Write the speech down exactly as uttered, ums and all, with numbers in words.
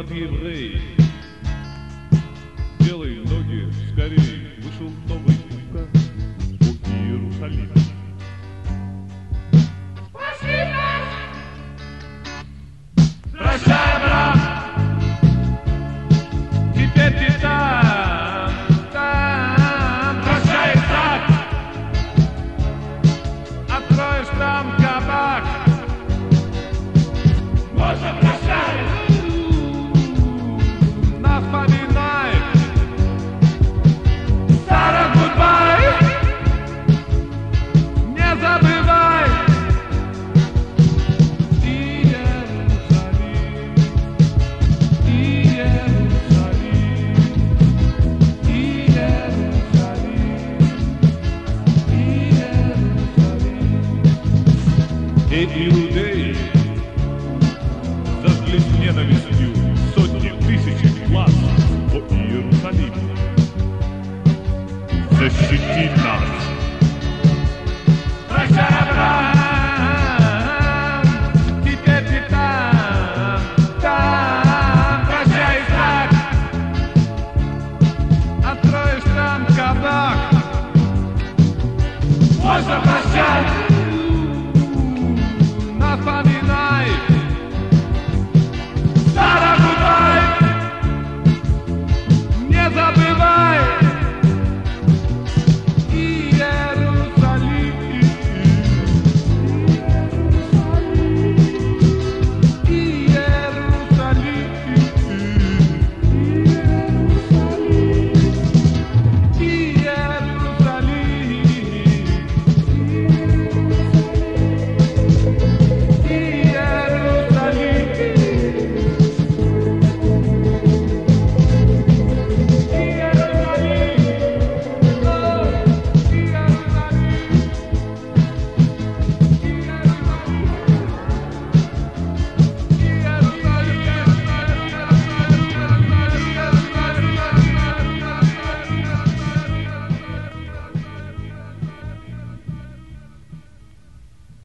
как еврей. Делай ноги скорей, вышел новый указ о Иерусалиме. Прощай, брат, теперь ты там, там. Прощай, брат, откроешь там кабак. Можно прощай, нас поминай. Сара, гудбай, не забывай. Эти иудеи зажгли с ненавистью сотни тысяч глаз по Иерусалиму. Защити нас!